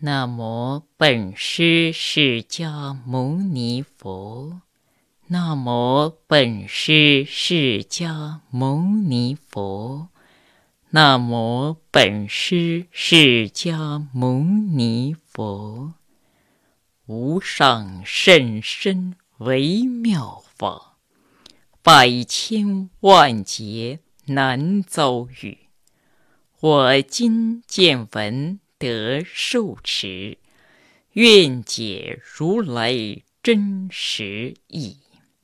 南无本师释迦牟尼佛。南无本师释迦牟尼佛。南无本师释迦牟尼佛。无上甚深微妙法，百千万劫难遭遇。我今见闻得受持，愿解如来真实义。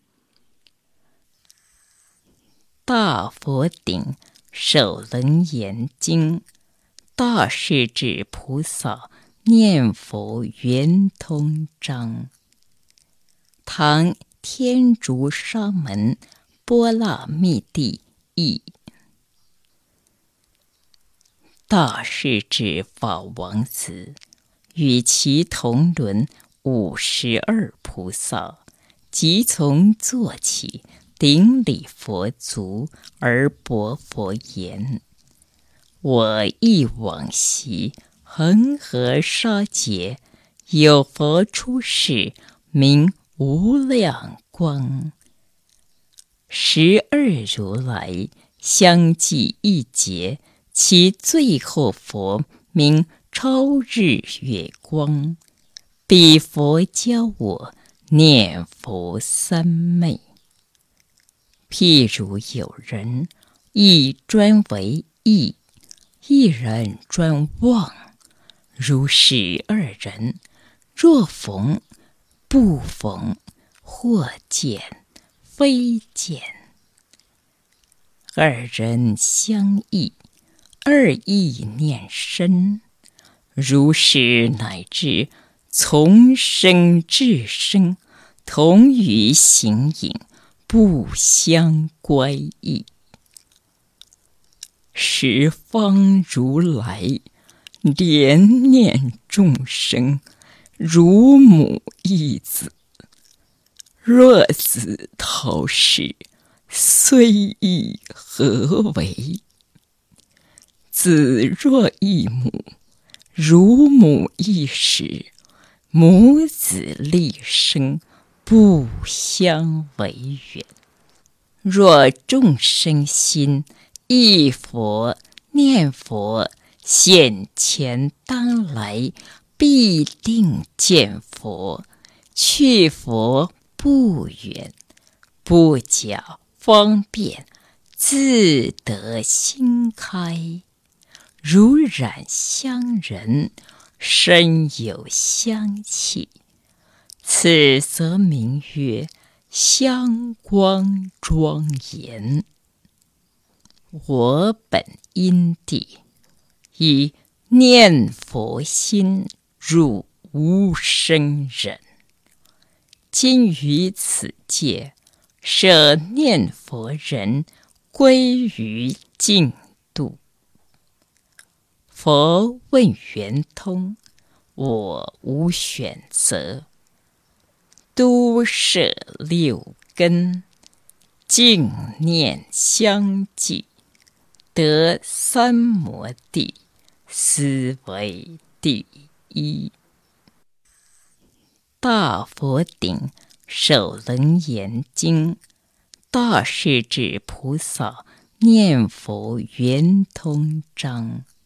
大佛顶首楞严经，大势至菩萨念佛圆通章。唐天竺沙门波那密地译。大势至法王子与其同伦52菩萨，即从坐起，顶礼佛足，而薄佛言：我忆往昔恒河沙劫，有佛出世，名无量光。12如来相继一劫，其最后佛名超日月光。彼佛教我念佛三昧。譬如有人一专为忆，一人专忘，如12人，若逢不逢，或见非见。二人相忆，二意念深，如是乃至从生至生，同于形影，不相乖异。十方如来怜念众生，如母忆子。若子逃世，虽忆何为？子若忆母，如母忆时，母子立生，不相违远。若众生心忆佛念佛，现前当来必定见佛。去佛不远，不假方便，自得心开。如染香人，身有香气，此则名曰香光庄严。我本因地，以念佛心入无生忍。今于此界，舍念佛人，归于净土。佛问圆通，我无选择，都摄六根，净念相继，得三摩地，斯为第一。大佛顶首楞严经，大势至菩萨念佛圆通章。